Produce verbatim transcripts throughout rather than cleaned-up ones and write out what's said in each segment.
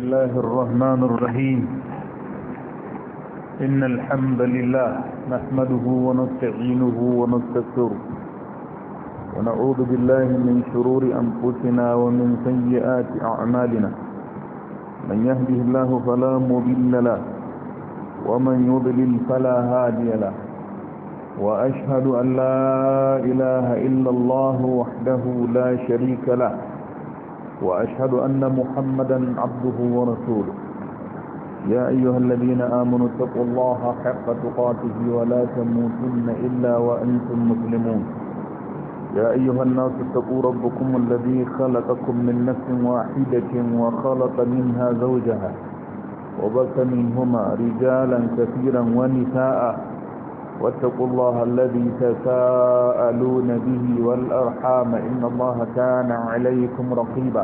الله الرحمن الرحيم إن الحمد لله نحمده ونستعينه ونستغفره ونعوذ بالله من شرور أنفسنا ومن سيئات أعمالنا من يهده الله فلا مضل له ومن يضلل فلا هادي له وأشهد أن لا إله إلا الله وحده لا شريك له وأشهد أن محمدا عبده ورسوله يا أيها الذين آمنوا اتقوا الله حق تقاته ولا تموتن إلا وأنتم مسلمون يا أيها الناس اتقوا ربكم الذي خلقكم من نفس واحدة وخلق منها زوجها وبث منهما رجالا كثيرا ونساء واتقوا الله الذي تساءلون به والأرحام إن الله كان عليكم رقيبا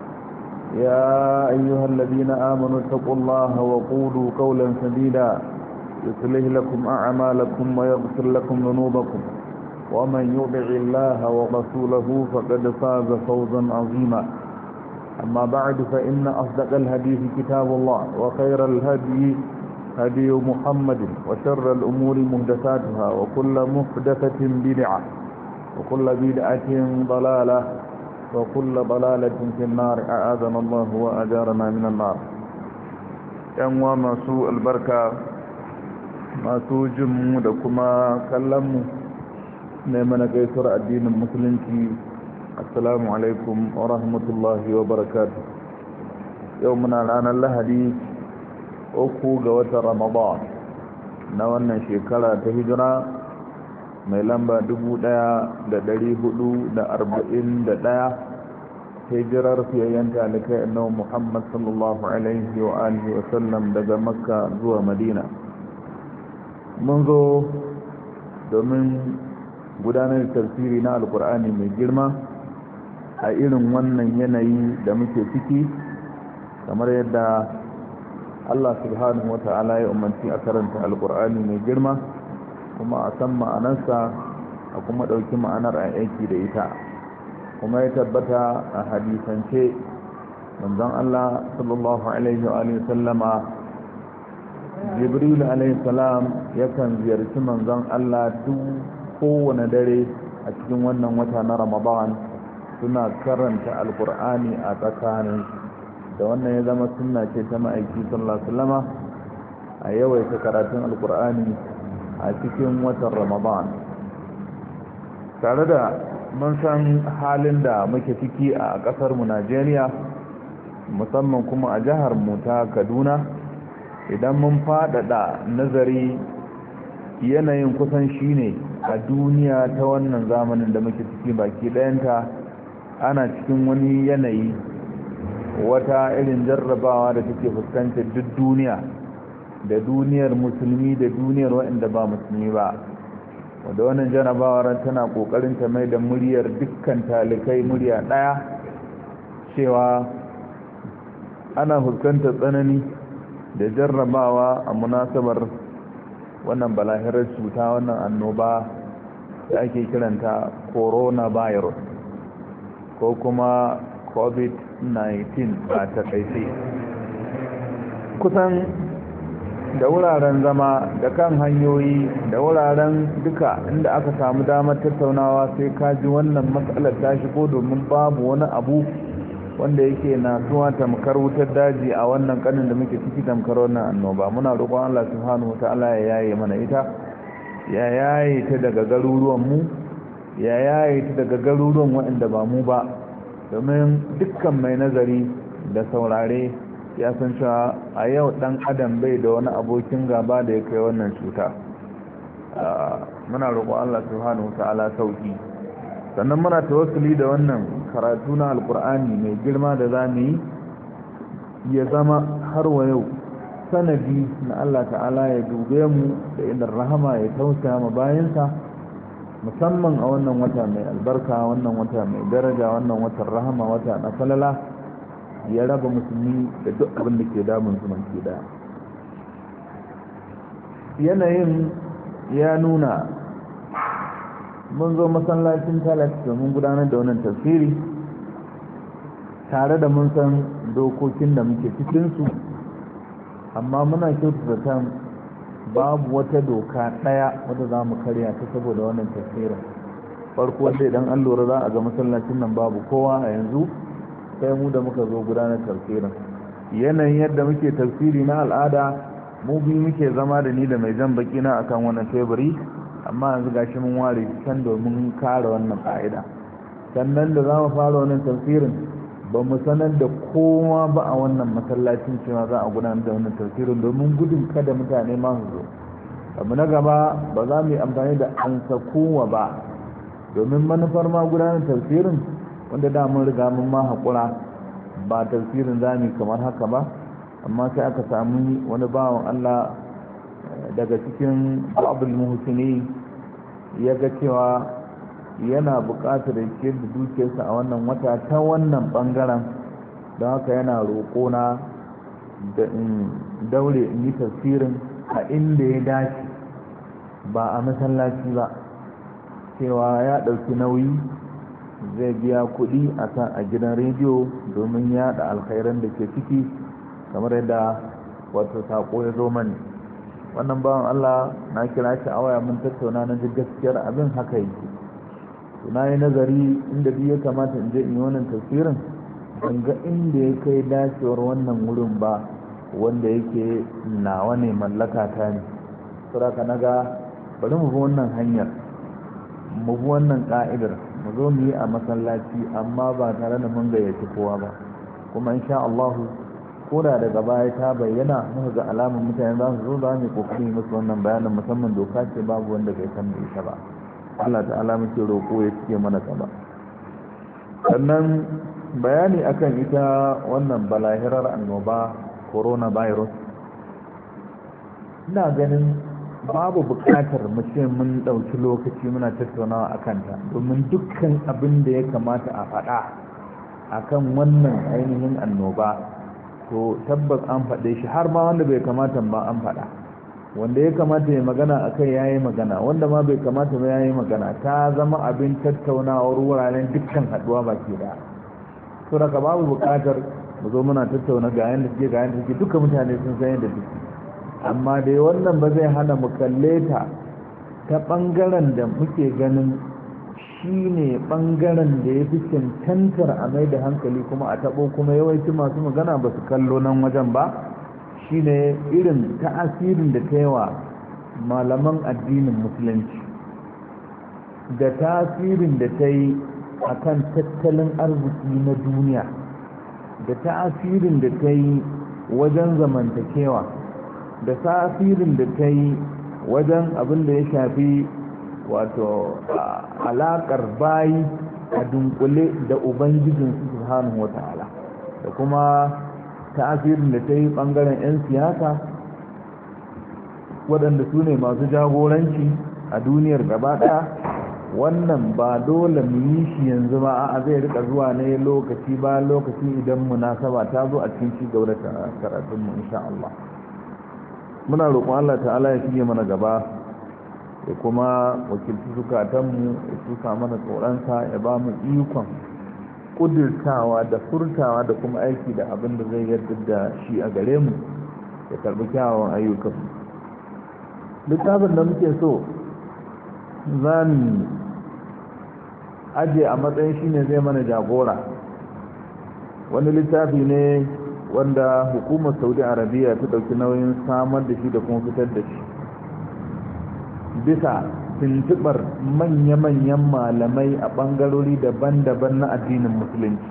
يا أيها الذين آمنوا اتقوا الله وقولوا قولا سديدا يصلح لكم أعمالكم ويغفر لكم ذنوبكم ومن يطع الله ورسوله فقد فاز فوزا عظيما أما بعد فإن أصدق الحديث كتاب الله وخير الهدي هدي محمد وشر الأمور محدثاتها وكل محدثة بدعة وكل بدعة ضلالة وكل ضلالة في النار أعاذنا الله وأجارنا من النار ينوى ما سوء البركة ما سوء جمودكما كلموا نيمنا كيسر الدين المسلم السلام عليكم ورحمة الله وبركاته يومنا الآن الهدي uku ga watan ramadan na wannan shekara ta hijira mai lamba dubu ɗaya da ɗari hudu da arba'in da ɗaya hijirar fiyayyen talikai annabi muhammad sallallahu alaihi wa alihi wa sallam daga makka zuwa madina mun zo domin gudanar da tafsiri na alkur'ani mai girma a irin wannan yanayi da muke ciki kamar yadda Allah subhanahu wa ta'ala ya umarci a karanta alkur'ani mai girma kuma a san ma'anarsa a kuma ɗauki ma'anar a aiki da ita kuma ya tabbata a hadisance manzon Allah sallallahu alaihi wa sallama jibril alaihi salam yakan ziyarci manzon Allah duk kowane dare a cikin wannan wata na ramadan suna karanta alkur'ani a tsakaninsu da wannan ya zama sunna ce ta ma'aiki sallallahu alaihi wasallama a yawaita karatun alkur'ani a cikin watan ramadan tare da mun san halin da muke ciki a kasar mu Najeriya musamman kuma a jihar mu ta Kaduna idan mun faɗaɗa nazari yanayin kusan shine a duniya ta wannan zamanin da muke ciki baki ɗayanta ana cikin wani yanayi wata irin jarrabawa da take fuskantar duk duniya da duniyar musulmi da duniyar waɗanda ba musulmi ba wanda wannan jarrabawar tana kokarin ta mai da muryar dukkan talikai murya daya cewa ana fuskantar tsanani da jarrabawa a munasabar wannan balahirar cuta wannan annoba da ake kiranta coronavirus ko kuma covid nineteen a takaice kusan da wuraren zama da kan hanyoyi da wuraren duka inda aka samu damar tattaunawa sai ka ji wannan matsalar ta shigo domin babu wani abu wanda yake nasuwa tamkar wutar daji a wannan kanin da muke ciki tamkar wannan annoba muna roƙon Allah subhanahu wataala ya yaye mana ita ya yaye ta daga garuruwan mu ya yaye ta daga garuruwan waɗanda ba mu ba domin dukkan mai nazari da saurare ya san cewa a yau dan adam bai da wani abokin gaba da ya kai wannan cuta muna roƙon Allah subhanahu wataala sauki sannan muna tawassuli da wannan karatu na alkur'ani mai girma da zamu yi ya zama har wa yau sanadi na Allah ta'ala ya dube mu da idan rahama ya tausaya ma bayansa musamman a wannan wata mai albarka wannan wata mai daraja wannan watan rahama wata na falala ya raba musulmi da duk abin da ke damun su manki daya yanayin ya nuna mun zo masallacin talat domin gudanar da wannan tafsiri tare da mun san dokokin da muke cikinsu, amma muna kyautata kan babu wata doka ɗaya wadda za mu karya ta saboda wannan tafsirin. Farko wanda idan an lura za a ga masallacin nan babu kowa a yanzu, sai mu da muka zo gudanar tafsirin. Yanayin yadda muke tafsiri na al'ada, mu biyu muke zama da ni da mai jan baki na akan wannan teburi, amma yanzu gashi mun ware can domin kare wannan ka'ida. Sannan da za mu fara wannan tafsirin ba mu sanar da kowa ba a wannan masallacin cewa za a gudanar da wannan tafsirin domin gudun kada mutane ma su zo. Abu na gaba, ba za mu yi amfani da ansa kowa ba, domin manufar ma gudanar tafsirin wanda da mun riga mun ma haƙura ba tafsirin za mu kamar haka ba, amma sai aka samu wani bawan Allah daga cikin abul muhsini ya ga cewa yana buƙatar ciyar da dukiyarsa a wannan wata ta wannan ɓangaren, don haka yana roƙona da in daure in yi tafsirin a inda ya dace ba a masallaci ba, cewa ya ɗauki nauyi zai biya kuɗi a kan a gidan rediyo domin yaɗa alkhairan da ke ciki, kamar yadda wato saƙo ya zo mani. Wannan bawan Allah na kira shi a waya mun tattauna na ji gaskiyar abin haka yake. Na yi nazari inda biyu ya kamata in je in yi wannan tafsirin, ban ga inda ya kai dacewar wannan wurin ba wanda yake nawa ne, mallaka ta ne. Saboda na ga bari mu bi wannan hanyar, mu bi wannan ka'idar, mu zo mu yi a masallaci amma ba tare da mun gayyaci kowa ba. Kuma insha Allah ko da daga baya ta bayyana muka ga alamun mutane za su zo, za mu yi kokari musu wannan bayanin, musamman doka ce babu wanda bai san da ita ba. Allah ta'ala muke roƙo ya cike mana gaba. Sannan bayani akan ita wannan balahirar annoba coronavirus, ina ganin babu buƙatar mu ce mun ɗauki lokaci muna tattaunawa a kanta, domin dukkan abin da ya kamata a faɗa akan wannan ainihin annoba to tabbas an faɗe shi, har ma wanda bai kamata ba an faɗa. Wanda ya kamata ya magana a kai ya yi magana, wanda ma bai kamata ba ya yi magana. Ta zama abin tattaunawar wuraren dukkan haɗuwa baki da. So daga babu buƙatar mu zo muna tattauna ga yanda suke ga yanda suke, duka mutane sun san yadda suke. Amma dai wannan ba zai hana mu kalle ta ta ɓangaren da muke ganin shi ne ɓangaren da ya fi cancantar a mai da hankali kuma a taɓo, kuma yawanci masu magana ba su kallo nan wajen ba. Shine irin ta'asirin da ta yi wa malaman addinin musulunci, da tasirin da ta yi a kan tattalin arziki na duniya, da tasirin da ta yi wajen zamantakewa, da tasirin da ta yi wajen abin da ya shafi wato alaƙar bayi a dunkule da ubangijinsu subhanahu wa ta'ala, da kuma ta'asirin da ta yi ɓangaren 'yan siyasa waɗanda su ne masu jagoranci a duniyar gaba ɗaya. Wannan ba dole mu yi shi yanzu ba, a zai rika zuwa ne lokaci ba lokaci idan munasaba ta zo a cikin cigaba da karatunmu insha Allah. Muna roƙon Allah ta'ala ya shige mana gaba, ya kuma wakilci zukatanmu, ya tusa mana tsoronsa, ya ba mu ikon kudirtawa da furtawa da kuma aiki da abin da zai yarda da shi a gare mu, ya karbi kyawawan ayyukan. Littafin da muke so za mu aje a matsayin shi ne zai mana jagora, wani littafi ne wanda hukumar Saudi Arabiya ta ɗauki nauyin samar da shi da kuma fitar da shi bisa tuntubar manya-manyan malamai a ɓangarori daban-daban na addinin musulunci.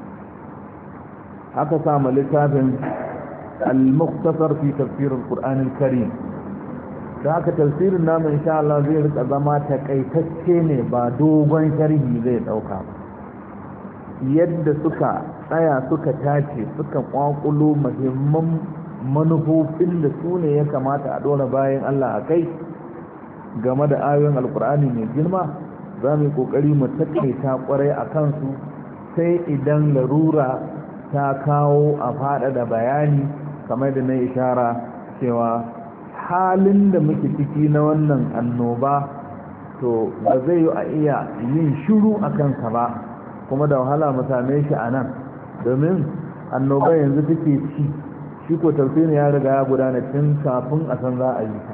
Aka samu littafin al-mukhtasar fi tafsirin Qur'anil Karim, da haka tafsirin namu insha Allah zai rika zama takaitacce ne, ba dogon sharhi zai dauka ba. Yadda suka tsaya suka tace suka kwakulo muhimman manufofin da su ne ya kamata a dora bayan Allah a kai game da ayoyin alkur'ani mai girma, za mu yi kokari mu takaita kwarai a kansu, sai idan larura ta kawo a faɗaɗa bayani, kamar da na ishara cewa halin da muke ciki na wannan annoba to ba zai yi a iya yin shiru a kansa ba, kuma da wahala mu same shi a nan domin annoba yanzu take ci, shi ko tafsirin ya riga ya gudana tun kafin a san za a yi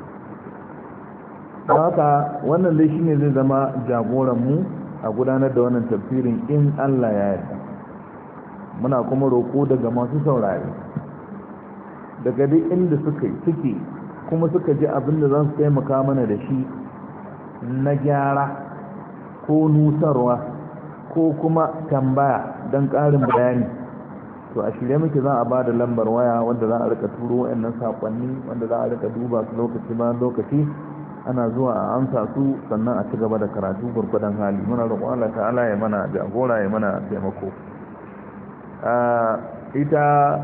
ta. haka wannan dai shine zai zama jagoran mu a gudanar da wannan tafsirin in Allah ya yarda. Muna kuma roko daga masu saurare daga duk inda suka suke kuma suka ji abin da za su taimaka mana da shi na gyara ko nusarwa ko kuma tambaya don ƙarin bayani, to a shirye muke za a ba da lambar waya wanda za a rika turo wa'annan saƙonni, wanda za a rika duba su lokaci bayan lokaci, ana zuwa a amsa su sannan a ci gaba da karatu gurgudan hali. Muna roƙon Allah ta'ala ya mana jagora ya mana taimako. ita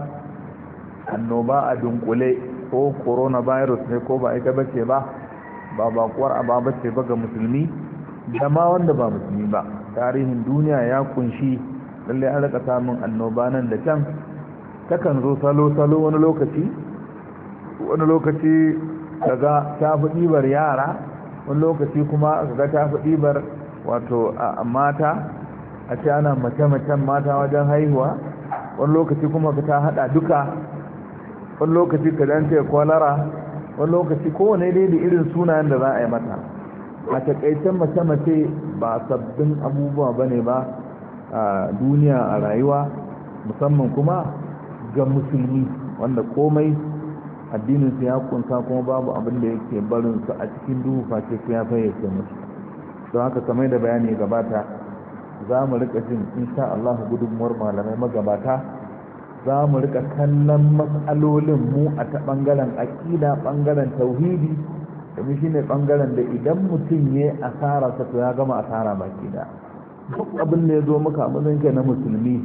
annoba a dunkule ko coronavirus ne ko ba ita bace ba ba bakuwar aba bace ba ga musulmi da ma wanda ba musulmi ba. Tarihin duniya ya kunshi lalle an rika samun annoba nan da can, takan zo salo-salo wani lokaci wani lokaci kaga ta fi ɗibar yara, wani lokaci kuma kaga ta fi ɗibar wato a mata, a ce ana mace-macen mata wajen haihuwa, wani lokaci kuma ka ta hada duka, wani lokaci ka danta ya kwalara, wani lokaci kowane dai da irin sunayen da za a yi mata. A takaicen mace-mace ba sabbin abubuwa ba ne ba a duniya a rayuwa, musamman kuma ga musulmi wanda komai addininsu ya kunsa kuma babu abin da yake barinsu a cikin duhu face su ya fayyace musu. don haka kamar da bayani gabata za mu rika jin insha Allah gudunmuwar malamai magabata, za mu rika kallon matsalolin mu a ta bangaren aqida, bangaren tauhidi, domin shine bangaren da idan mutum ya asara sa to ya gama asara baki da. Duk abin da ya zo maka mazan ka na musulmi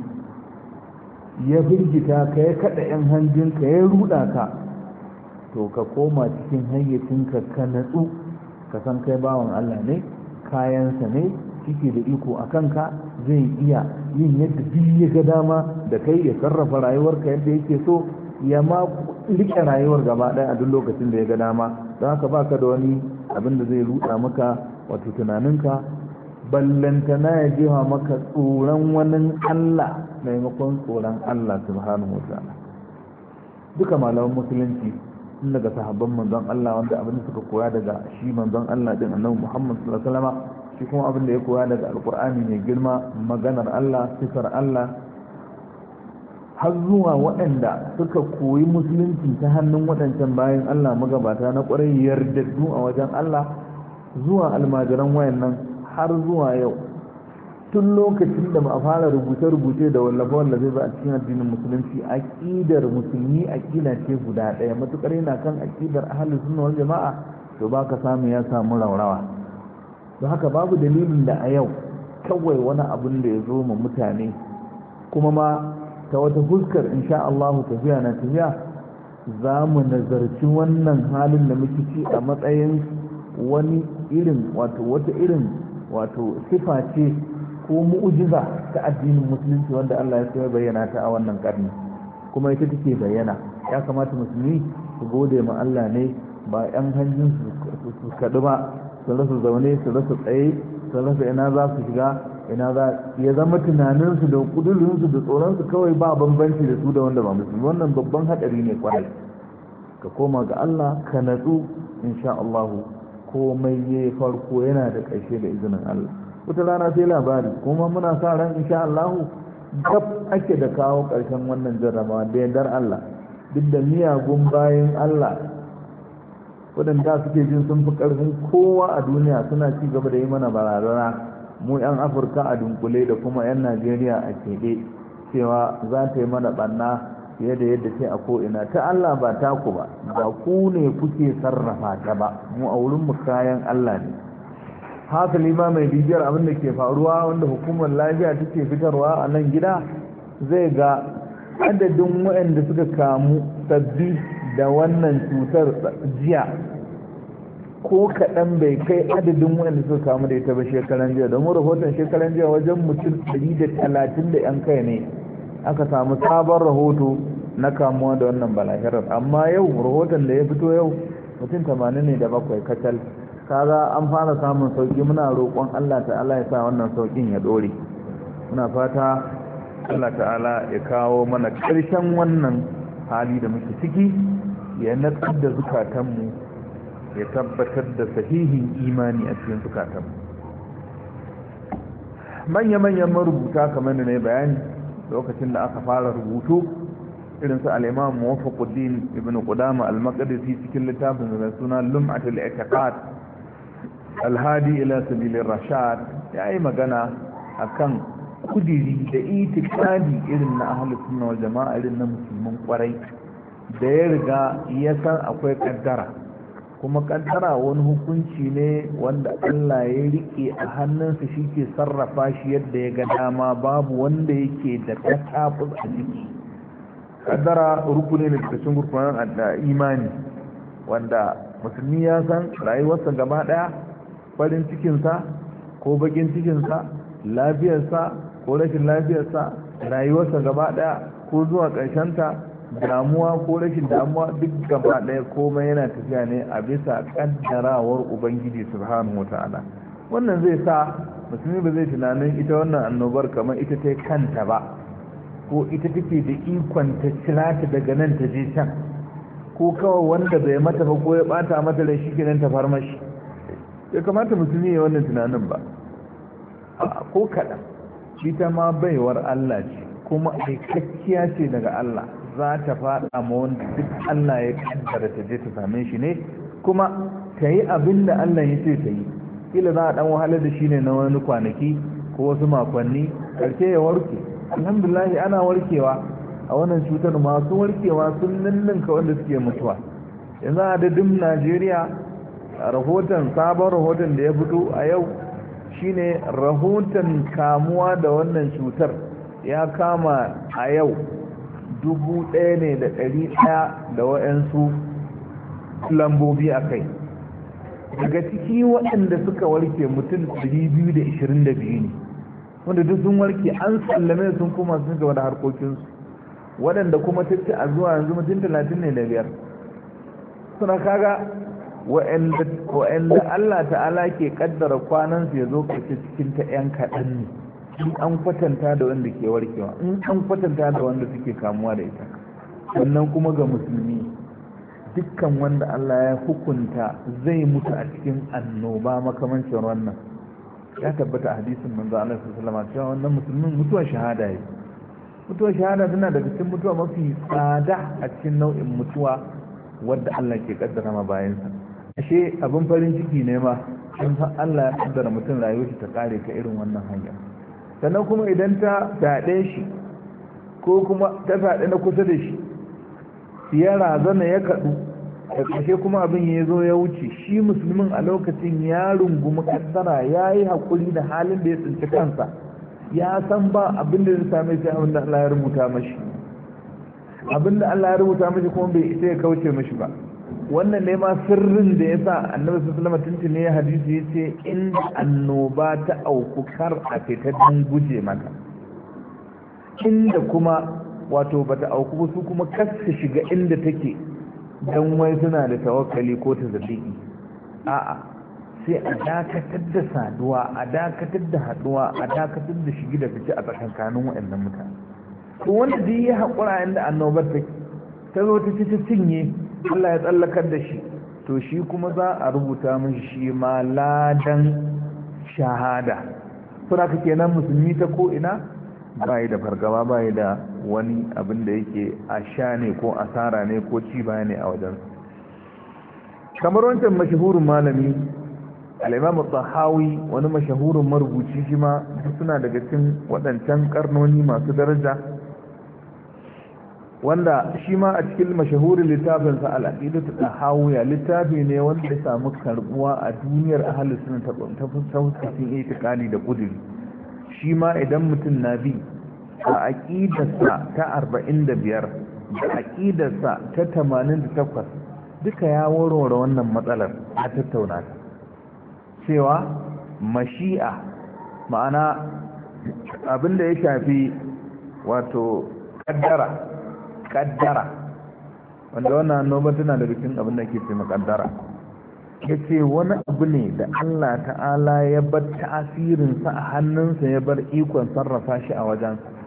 ya birgita ka ya kada yan hanjin ka ya ruda ka, to ka koma cikin hayyacinka ka natsu, ka san kai bawan Allah ne, kayansa ne, shike da iko a kanka, zai iya yin yadda duk ya ga dama da kai, ya sarrafa rayuwarka yadda yake so, ya ma rike rayuwar gaba ɗaya a duk lokacin da ya ga dama. don haka baka da wani abin da zai ruɗa maka wato tunaninka, ballantana ya jefa maka tsoron wani Allah maimakon tsoron Allah subhanahu wa ta'ala. Duka malaman musulunci tun daga sahabban manzon Allah wanda abin da suka koya daga shi manzon Allah din annabi Muhammad sallallahu alaihi wasallam, shi kuma abin da ya koya daga alkur'ani mai girma, maganar Allah, sifar Allah, har zuwa waɗanda suka koyi musulunci ta hannun waɗancan bayan Allah magabata na ƙwarai yardaddu a wajen Allah, zuwa almajiran wayannan har zuwa yau. Tun lokacin da ba a fara rubuce-rubuce da wallafa-wallafe ba a cikin addinin musulunci, aƙidar musulmi aƙida ce guda ɗaya, matuƙar yana kan aƙidar ahlus sunna wal jama'a, to ba ka samu ya samu raurawa. don haka babu dalilin da a yau kawai wani abin da ya zo ma mutane kuma ma ta wata fuskar insha Allah tafiya na tafiya za mu nazarci wannan halin da muke ci a matsayin wani irin wato wata irin wato sifa ce ko mu'jiza ta addinin musulunci wanda Allah ya so ya bayyana ta a wannan karni, kuma ita take bayyana. Ya kamata musulmi su gode ma Allah ne, ba yan hanjin su kaɗu ba, su rasa zaune, su rasa tsaye, su rasa ina za su shiga, ina za ya zama tunaninsu da kudurinsu da tsoronsu kawai ba bambanci da su da wanda ba musulmi. Wannan babban haɗari ne kwarai. Ka koma ga Allah, ka natsu, insha Allah komai ya farko yana da ƙarshe da izinin Allah. Wata rana sai labari, kuma muna sa ran insha Allah gab ake da kawo ƙarshen wannan jarrabawa da yardar Allah. Duk da miyagun bayan Allah waɗanda suke jin sun fi ƙarfin kowa a duniya suna ci gaba da yi mana barazana, mu 'yan Afirka a dunkule da kuma 'yan Najeriya a keɓe, cewa za ta yi mana ɓanna fiye da yadda ce a ko'ina. Ta Allah ba taku ba, ba ku ne kuke sarrafa ta ba, mu a wurinmu kayan Allah ne. Hasali ma mai bibiyar abin da ke faruwa wanda hukumar lafiya take fitarwa a nan gida zai ga adadin waɗanda suka kamu sabbi da wannan cutar jiya ko kaɗan bai kai adadin waɗanda suka kamu da ita ba shekaran jiya. domin rahoton shekaran jiya wajen mutum ɗari da talatin da yan kai ne aka samu sabon rahoto na kamuwa da wannan balahirar, amma yau rahoton da ya fito yau mutum tamanin ne da bakwai kacal. kaga an fara samun sauki. Muna roƙon Allah ta'ala ya sa wannan saukin ya dore. Muna fata Allah ta'ala ya kawo mana ƙarshen wannan hali da muke ciki, ya natsar da zukatanmu, ya tabbatar da sahihin imani a cikin zukatanmu. Manya-manyan marubuta kamar da na yi bayani lokacin da aka fara rubutu, irin su al-Imam Muwaffaquddin Ibn Qudama al-Maqdisi cikin littafin da suna Lum'atul I'tiqad al-Hadi ila Sabilir Rashad, yayi magana akan kudiri da itikadi irin na ahlus sunna wal jama'a, irin na musulmin kwarai, da ya riga ya san akwai kaddara, kuma kaddara wani hukunci ne wanda Allah ya rike a hannunsa, shi ke sarrafa shi yadda ya ga dama, babu wanda yake da katafus a ciki. Kaddara rukuni ne daga cikin rukunan imani, wanda musulmi ya san rayuwarsa gaba daya, farin cikinsa ko bakin cikinsa, lafiyarsa ko rashin lafiyarsa, rayuwarsa gaba daya ko zuwa ta, damuwa ko rashin damuwa, duk gaba daya komai yana tafiya ne a bisa kaddarawar ubangiji subhanahu wataala. Wannan zai sa musulmi ba zai tunanin ita wannan annobar kamar ita ta kanta ba, ko ita take da ikon ta cirata daga nan ta je can, ko kawai wanda bai mata ba ko ya bata mata da shi kenan ta farmashi. Ya kamata musulmi ya wannan tunanin ba, ko kaɗan. Ita ma baiwar Allah ce, kuma aikakkiya ce daga Allah, za ta faɗa ma wanda duk Allah ya kaddara ta je ta same shi ne, kuma ta yi abin da Allah ya ce ta yi. Kila za a ɗan wahalar da shi ne na wani kwanaki ko wasu makonni, ƙarshe ya warke. Alhamdulillah ana warkewa a wannan cutar, masu warkewa sun ninninka wanda suke mutuwa. Yanzu a dadin Najeriya, rahoton sabon rahoton da ya fito a yau shine rahoton kamuwa da wannan cutar ya kama a yau dubu ɗaya ne da ɗari ɗaya da wa'yansu lambobi a kai. Daga ciki waɗanda suka warke mutum ɗari biyu da ishirin da biyu ne, wanda duk sun warke an sallame sun kuma sun gaba da harkokinsu. Waɗanda kuma tace a zuwa yanzu mutum talatin ne da biyar. Suna kaga wa'anda Allah ta'ala ke kaddara kwanansu ya zo kace cikin ta yan kaɗan ne, in an kwatanta da wanda ke warkewa, in an kwatanta da wanda suke kamuwa da ita. Sannan kuma ga musulmi, dukkan wanda Allah ya hukunta zai mutu a cikin annoba makamancin wannan, ya tabbata a hadisin manzo Allah sallallahu alaihi wasallam cewa wannan musulmin mutuwar shahada yake. Mutuwar shahada tana daga cikin mutuwa mafi tsada a cikin nau'in mutuwa wadda Allah ke kaddara ma bayansa. Ashe abin farin ciki ne ma in Allah ya kaddara mutum rayuwar ta kare ka irin wannan hanya. Sannan kuma idan ta fyaɗe shi ko kuma ta fyaɗe na kusa da shi, ya razana ya kaɗu, da ƙarshe kuma abin ya zo ya wuce, shi musulmin a lokacin ya rungumi kaddara, ya yi haƙuri da halin da ya tsinci kansa, ya san ba abin da zai same shi abin da Allah ya rubuta mashi, abin da Allah ya rubuta mashi kuma bai isa ya kauce mashi ba. Wannan ne ma sirrin da ya sa annabi sallallahu alaihi wasallam tuntune ya hadisi ya ce in annoba ta auku kar a fita don guje mata, inda kuma wato bata auku ba su kuma kar su shiga inda take don wai suna da tawakkali ko ta zabi'i. A'a, sai a dakatar da saduwa, a dakatar da haduwa, a dakatar da shigi da fice a tsakankanin waɗannan mutane. To wanda duk ya haƙura inda annobar take ta zo ta ci ta cinye, Allah ya tsallakar da shi, to shi kuma za a rubuta mishi shi ma ladan shahada. Suna ka kenan musulmi ta ko ina bayi da fargaba, bayi da wani abin da yake a sha ne ko asara ne ko ci baya ne a wajen. Kamar wancan mashahurin malami al-Imam Tahawi, wani mashahurin marubuci, shi ma suna daga cikin waɗancan karnoni masu daraja, wanda shi ma a cikin mashahurin littafinsa al-Aqidatu Tahawiyya, littafi ne wanda ya samu karbuwa a duniyar ahlus sunna ta fuskacin itikadi da kudiri. Shi ma idan mutum na bi a aqidarsa ta arba'in da biyar da aqidarsa ta tamanin da takwas, duka ya warware wannan matsalar a tattauna ta, cewa mashi'a, ma'ana abinda ya shafi wato kaddara kaddara wanda wannan annoba tana da cikin abin da ke ce makaddara, ya ce wani abu ne da Allah ta'ala ya bar ta'asirinsa a hannunsa, ya bar ikon sarrafa shi a wajen.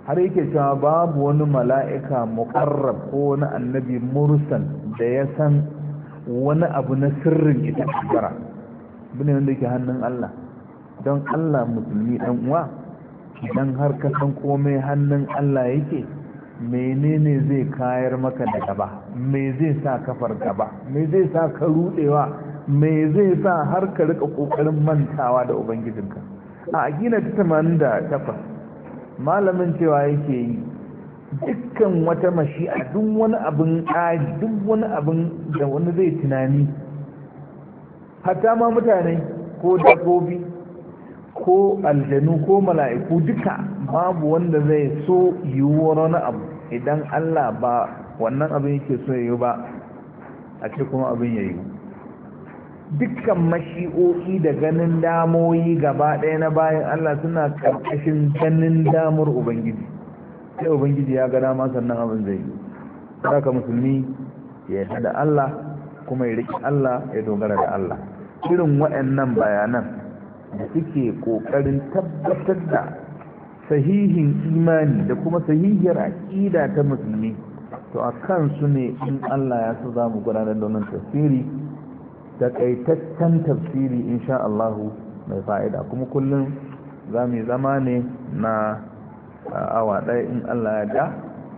har yake cewa babu wani mala'ika muqarrab ko wani annabi mursal da ya san wani abu na sirrin ita shigara bane wanda yake hannun Allah. don Allah musulmi dan uwa idan har ka san komai hannun Allah yake, menene zai kayar maka da gaba, me zai sa kafar gaba, me zai sa ka rudewa, me zai sa har ka rika kokarin mantawa da ubangijinka. a gina ta tamanin da takwas malamin cewa yake yi dukkan wata mashi'a, duk wani abin ƙari, duk wani abin da wani zai tunani, hatta ma mutane ko dabbobi ko aljanu ko mala'iku duka babu wanda zai so yiwuwar wani abu idan Allah ba wannan abin yake so yi ba a ce kuma abin ya yi. dukkan mashi'o'i da ganin damoyi gaba ɗaya na bayan Allah suna ƙarƙashin ganin damar Ubangiji, sai Ubangiji ya ga dama sannan abin zai yi. Saka musulmi ya yi da Allah kuma ya riƙe Allah ya dogara da Allah. Irin waɗannan bayanan da suke ƙoƙarin tabbatar da sahihin imani da kuma sahihiyar aƙida ta musulmi, to a kansu ne in Allah ya so za mu gudanar da wannan tafsiri, takaitaccen tafsiri insha Allah mai fa'ida. Kuma kullum za mu zama ne na awa ɗaya in Allah ya da,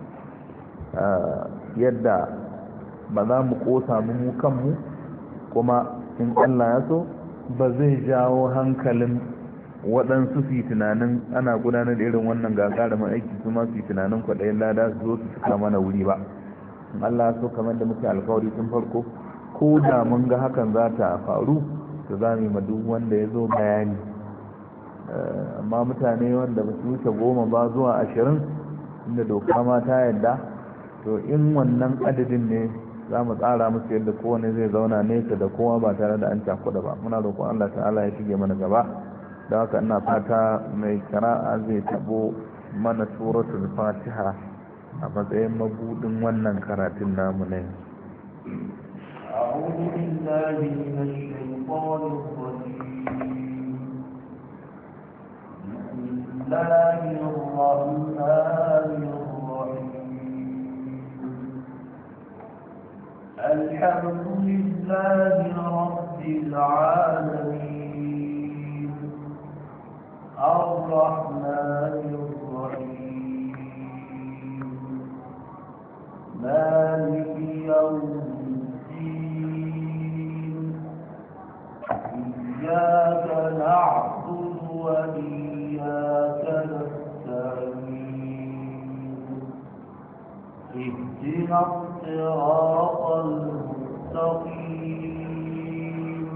yadda ba za mu ƙosa mu kanmu, kuma in Allah ya so ba zai jawo hankalin waɗansu su yi tunanin ana gudanar da irin wannan gagarumin aiki su ma su yi tunanin kwaɗayin lada su zo su suka mana wuri ba. in Allah so kamar da muke alkawari tun farko, ko da mun ga hakan za ta faru to za mu yi duk wanda ya zo bayani. amma mutane wanda ba su wuce goma ba zuwa ashirin inda doka ma ta yadda, to in wannan adadin ne za mu tsara musu yadda kowane zai zauna nesa da kowa ba tare da an cakuɗa ba. muna roƙon Allah ta'ala ya shige mana gaba. da haka ina fata mai kira'a zai tabo mana suratul fatiha a matsayin mabudin wannan karatun namu ne. أعوذ بالله من الشيطان الرجيم. بسم الله الرحمن الرحيم. الحمد لله رب العالمين الرحمن الرحيم مالك يوم إياك نعبد وإياك نستعين اهدنا الصراط المستقيم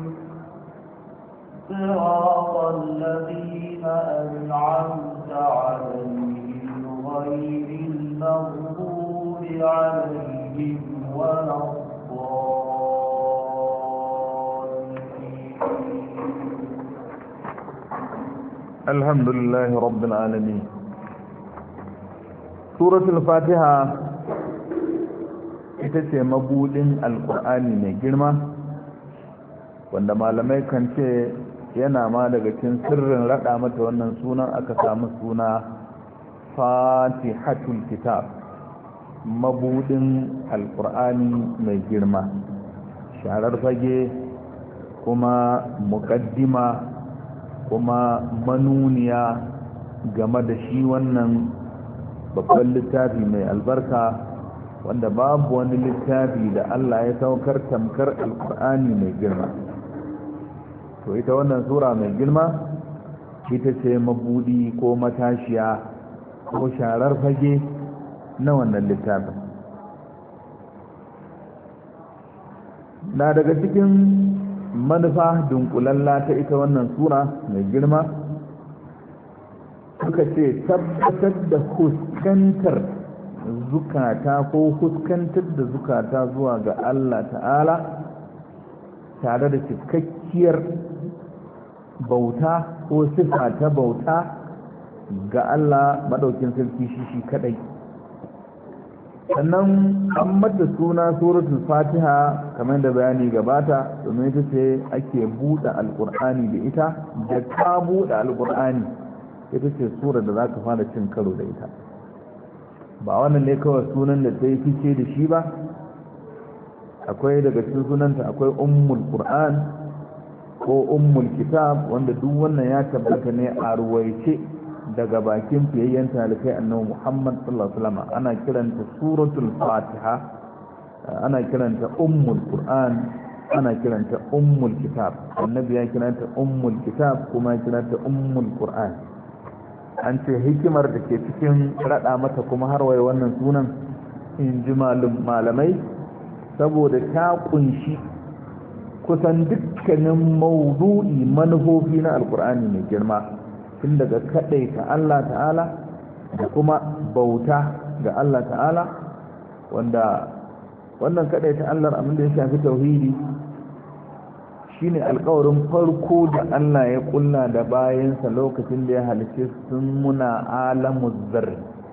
صراط الذين أنعمت عليهم غير المغضوب عليهم ولا الحمد لله رب العالمين. سورة الفاتحة ita ce mabudin alkur'ani mai girma, wanda malamai kan ce yana ma daga cikin sirrin rada mata wannan sunan aka samu suna fatihatul kitab, mabudin alkur'ani mai girma, sharar fage kuma muqaddima kuma manuniya game da shi wannan babban littafi mai albarka, wanda babu wani littafi da Allah ya saukar tamkar alkur'ani mai girma. to ita wannan sura mai girma ita ce mabudi ko matashiya ko sharar fage na wannan littafin. na daga cikin manufa dunkulalla ta ita wannan sura mai girma suka ce tabbatar da huskantar zukata ko huskantar da zukata zuwa ga Allah ta'ala tare da cikakkiyar bauta ko sifa ta bauta ga Allah madaukin sarki shi shi kadai. sannan an mata suna suratul fatiha kamar da bayani gabata domin ita ce ake buɗe alƙur'ani da ita, da ka buɗe alƙur'ani ita ce sura da za ka fara cin karo da ita. ba wannan ne kawai sunan da sai fice da shi ba, akwai daga cikin sunanta akwai ummul qur'an ko ummul kitab, wanda duk wannan ya tabbata ne a ruwaice daga bakin fiyayyen talikai annabi Muhammad sallallahu alaihi wasallam. Ana kiranta suratul fatiha, ana kiranta ummul qur'an, ana kiranta ummul kitab. Annabi ya kiranta ummul kitab kuma ya kiranta ummul qur'an. An ce hikimar da ke cikin rada mata kuma har waye wannan sunan in ji malamai, saboda ta kunshi kusan dukkanin maudu'i manufofi na alkur'ani mai girma, tun daga kadaita Allah ta'ala da kuma bauta ga Allah ta'ala, wanda wannan kadaita Allah abin da ya shafi tauhidi shine alƙawarin farko da Allah ya kulla da bayansa lokacin da ya halice sun muna alamuz zarr,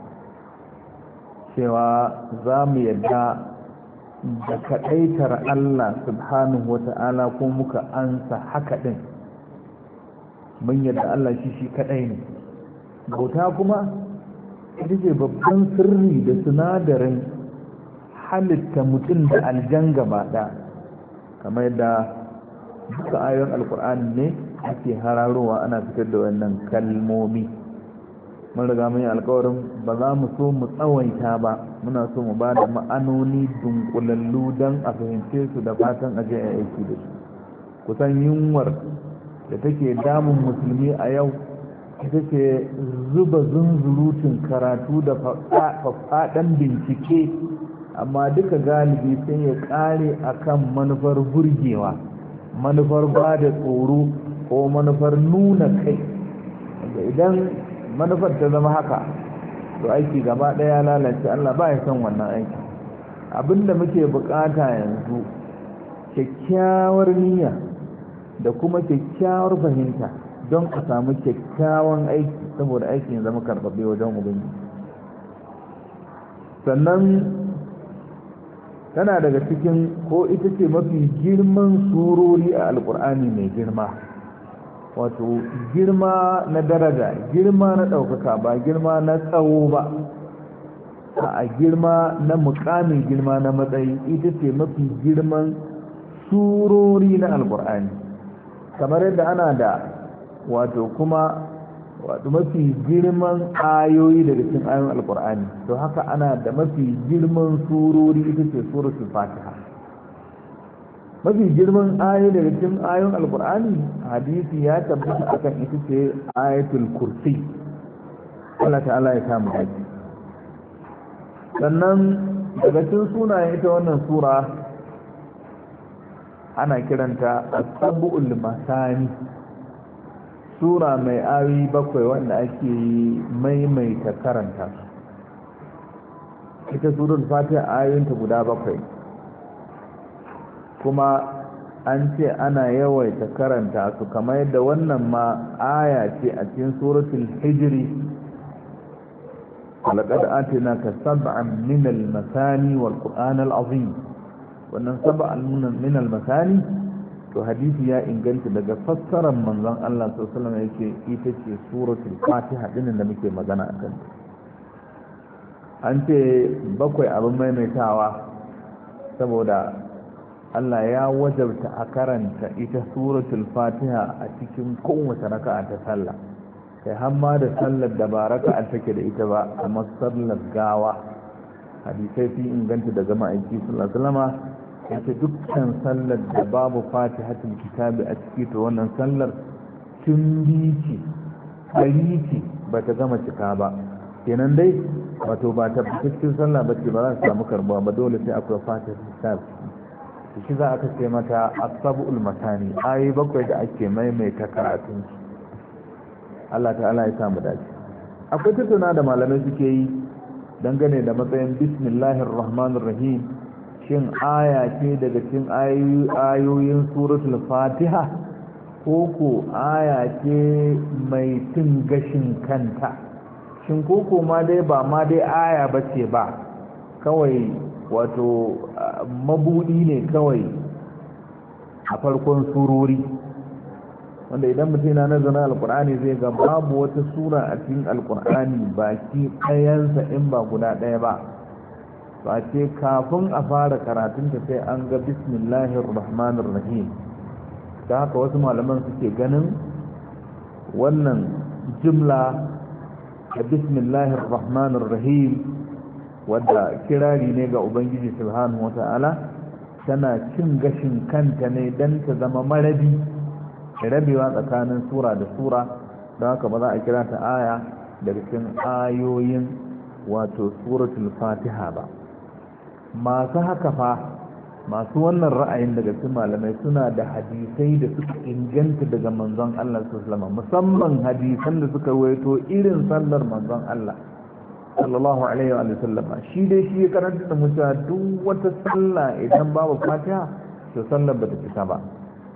cewa za mu yadda da kaɗaitar Allah subhanahu wa ta'ala ko muka ansa haka ɗin, mun yadda Allah shi shi kaɗai ne. Bauta kuma ita ce babban sirri da sinadarin halitta mutum da aljan gaba ɗaya, kamar yadda duka ayoyin alkur'ani ne ake hararowa ana fitar da wannan kalmomi. Mun riga mun yi alkawarin ba za mu so mu tsawaita ba, muna so mu ba da ma'anoni dunkulallu don a fahimce su da fatan aje a aiki da su. Kusan yunwar da take damun musulmi a yau ita ce zuba zunzurutun karatu da faɗaɗan bincike, amma duka galibi sai ya ƙare akan manufar burgewa, manufar ba da tsoro ko manufar nuna kai. Idan manufar ta zama haka to aiki gaba daya lalace. Allah ba ya son wannan aiki. Abinda muke bukata yanzu kyakkyawar niyya da kuma kyakkyawar fahimta don a samu kyakkyawan aiki, saboda aikin ya zama karbabbe wajen ubangiji. Sannan tana daga cikin ko ita ce mafi girman surori a alkur'ani mai girma, wato girma na daraja, girma na ɗaukaka, ba girma na tsawo ba, a girma na mukamin, girma na matsayi. Ita ce mafi girman surori na alkur'ani, kamar yadda ana da wato kuma wato mafi girman ayoyi daga cikin ayoyin alkur'ani, to haka ana da mafi girman surori, ita ce suratul fatiha. Mafi girman ayoyi daga cikin ayoyin alkur'ani, hadisi ya tabbata akan ita ce ayatul kursi. Allah ta'ala ya samu dace. Sannan daga cikin sunayen ita wannan sura ana kiranta as-sab'ul masani, sura mai ayoyi bakwai wanda ake maimaita karanta su. Ita suratul fatiha ayoyinta guda bakwai, kuma an ce ana yawaita karanta su, kamar yadda wannan ma aya ce a cikin suratul hijri, walaqad atinaka sab'an min al-masani wal qur'an al-azim. Wannan sab'an min al-masani to hadisi ya inganta daga fassarar manzon Allah sallallahu alaihi wasallam yake ita ce suratul fatiha din da muke magana akan. An ce bakwai abin maimaitawa saboda Allah ya wajabta a karanta ita suratul fatiha a cikin kowace raka'a ta sallah, kai hamma da sallar da ba raka'a take da ita ba, kamar sallar gawa. Hadisai sun inganta daga ma'aiki sallallahu alaihi wasallama yace dukkan sallar da babu fatihatul kitabi a ciki to wannan sallar tun bici ce ba ta gama cika ba. Kenan dai wato ba ta cikin sallah ba ce, ba za su samu karbuwa ba, dole sai akwai fatihatul kitabi. shi za aka ce mata as-sab'ul masani, ayi bakwai da ake maimaita karatun su. Allah ta'ala ya samu dace. Akwai tattauna da malamai suke yi dangane da matsayin bismillahir rahmanir rahim, shin aya ce daga cikin ayoyin suratul fatiha ko ko aya ce mai cin gashin kanta? Shin koko ma dai ba ma dai aya bace ba, kawai wato mabudi ne kawai a farkon surori? wanda idan mutum yana nazarin alkur'ani zai ga babu wata sura a cikin alkur'ani baki ɗayansa in ba guda ɗaya ba ba ce kafin a fara karatunta sai an ga bismillahir rahmanir rahim. da haka wasu malaman suke ganin wannan jumla da bismillahir rahmanir rahim wadda kirari ne ga ubangiji subhanahu wata'ala tana cin gashin kanta ne don ta zama marabi rabewa tsakanin sura da sura, don haka ba za a kira ta aya daga cikin ayoyin wato suratul fatiha ba. masu haka fa masu wannan ra'ayin daga cikin malamai suna da hadisai da suka inganta daga manzon Allah sallallahu alaihi wasallam, musamman hadisan da suka waito irin sallar manzon Allah sallallahu alaihi wa sallam. shi dai shi ya karanta da mutuwa duk wata sallah idan babu fatiha to sallar ba ta fita ba.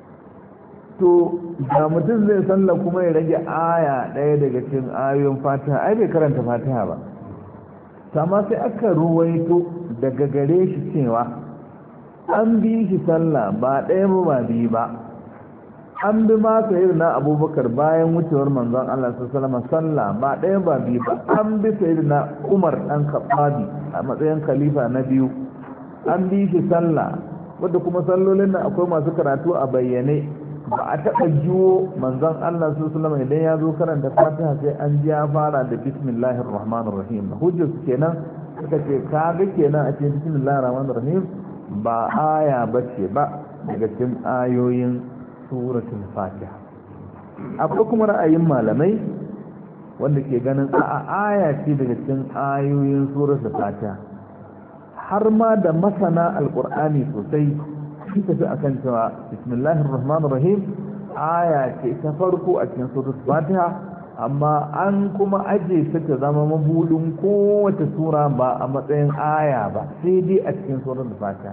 to da mutum zai sallah kuma ya rage aya ɗaya daga cikin ayoyin fatiha ai bai karanta fatiha ba. amma sai aka ruwaito daga gare shi cewa an bi shi sallah ba ɗaya ba ba biyu ba. an bi ma sayyidina abubakar bayan wucewar manzon Allah sallallahu alaihi wasallam sallah ba ɗaya ba biyu ba. an bi sayyidina Umar dan Khattabi a matsayin khalifa na biyu, an bi shi sallah wanda kuma sallolin nan akwai masu karatu a bayyane. ba a taɓa jiwo manzon Allah sallallahu alaihi wasallam idan ya zo karanta Fatiha sai an ji ya fara da bismillahir rahmanir rahim. hujjar su kenan suka ce kaga kenan a cikin bismillahir rahmanir rahim ba aya bace ba daga cikin ayoyin suratul Fatiha. akwai kuma ra'ayin malamai wanda ke ganin a aya ce daga cikin ayoyin suratul Fatiha. har ma da masana alqur'ani sosai sun tafi akan cewa bismillahir rahmanir rahim aya ce ta farko a cikin suratul Fatiha, amma an kuma aje ta ta zama mabudin kowace sura ba a matsayin aya ba sai dai a cikin suratul Fatiha.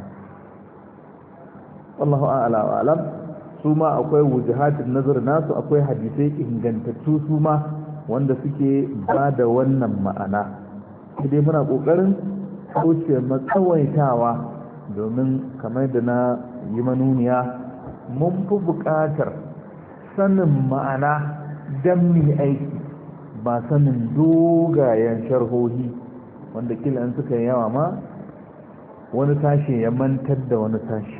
wallahu a'ala wa alam. su ma akwai wujahatun nazar nasu, akwai hadisai ingantattu su ma wanda suke ba da wannan ma'ana. sai dai muna kokarin kauce matsawaitawa domin kamar da na yi manuniya mun fi buƙatar sanin ma'ana don mu aiki ba sanin dogayen sharhohi wanda kila an suka yawa ma wani tashi ya mantar da wani tashi.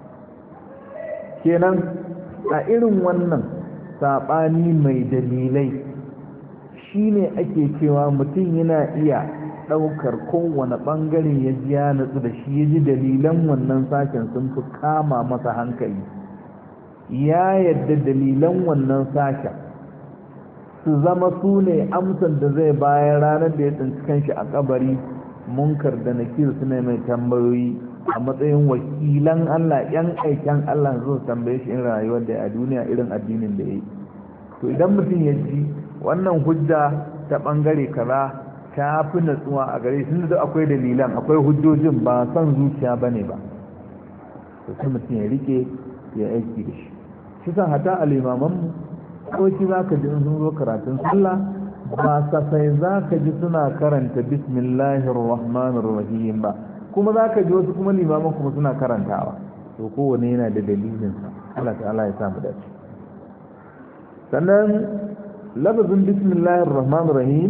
kenan a irin wannan saɓani mai dalilai shine ake cewa mutum yana iya ɗaukar kowane ɓangare ya ji ya natsu da shi ya ji dalilan wannan sashen sun fi kama masa hankali, ya yadda dalilan wannan sashen su zama su ne amsar da zai bayar ranar da ya tsinci kanshi a kabari munkar da nakir su ne mai tambayoyi a matsayin wakilan Allah, yan aiken Allah zo tambaye shi in rayuwar da a duniya irin addinin da ya yi. to idan mutum ya ji wannan hujja ta ɓangare kaza ta fi natsuwa a gare shi da akwai dalilan akwai hujjojin ba son zuciya ba ne ba, to sai mutum ya rike ya aiki da shi. shi san hata alimamanmu ko shi za ka ji in sun zo karatun sallah ba safai za ka ji suna karanta bismillahir rahmanir rahim ba, kuma za ka ji wasu kuma limaman kuma suna karantawa. to kowane yana da dalilinsa. Allah ta'ala ya samu dace. sannan lafazin bismillahir rahmanir rahim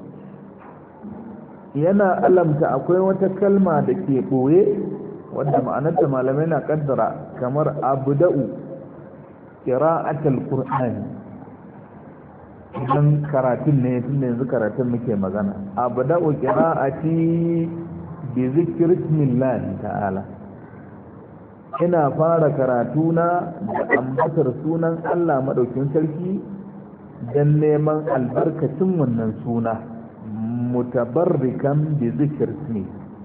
yana alamta akwai wata kalma da ke ɓoye wadda ma'anarta malamai na kaddara kamar abda'u qira'atul qur'ani. idan karatun ne tun yanzu karatun muke magana, abda'u qira'ati bi zikri bismillah ta'ala, ina fara karatuna da ambatar sunan Allah madaukin sarki dan neman albarkacin wannan suna, mutabarrikan bi zikr ismi.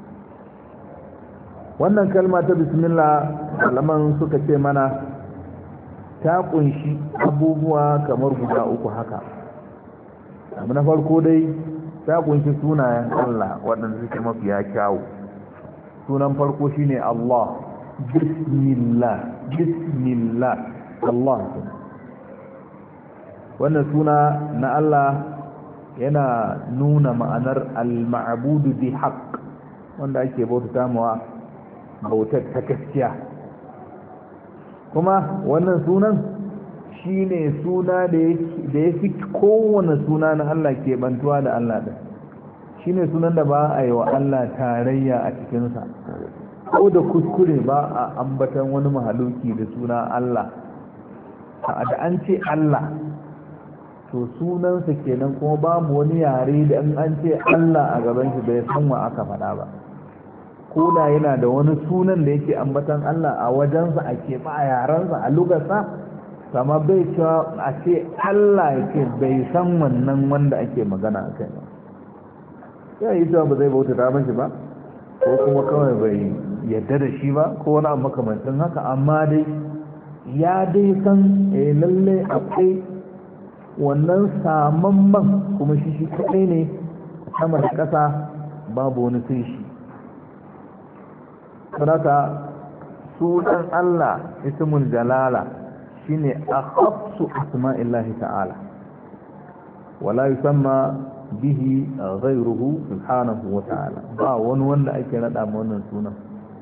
wannan kalma ta bismillah malaman suka ce mana ta kunshi abubuwa kamar guda uku haka. abu na farko dai ta kunshi sunayen Allah waɗanda suke mafiya kyawu. sunan farko shine Allah, bismillah, bismillah, Allah. wannan suna na Allah yana nuna ma'anar al-ma'budu bi haqq, wanda ake bauta mawa bautar ta gaskiya. kuma wannan sunan shine suna da ya fi kowane suna na Allah ke bantuwa da Allah ɗin, shine sunan da ba a yi wa Allah tarayya a cikinsa, ko da kuskure ba a ambatan wani mahaluki da suna Allah. Da an ce Allah to sunansa kenan, kuma babu wani yare da in an ce Allah a gaban shi bai san wa aka faɗa ba. Koda yana da wani sunan da yake ambatan Allah a wajensa a keɓa a yarensa a lugarsa, sama bai cewa a ce Allah yake bai san wannan wanda ake magana a kai ba. Ya yi cewa ba zai bauta ta mashi ba, ko kuma kawai bai yadda da shi ba, ko wani abu makamancin haka, amma dai ya dai san eh lalle akwai wannan samamman, kuma shi shi kaɗai ne sama da ƙasa, babu wani sai shi. Sarata sunan Allah ismul jalala shine akhassu asma'illahi ta'ala, wala yusamma bihi ghayruhu subhanahu wa ta'ala, ba wani wanda ake nada ma wannan sunan.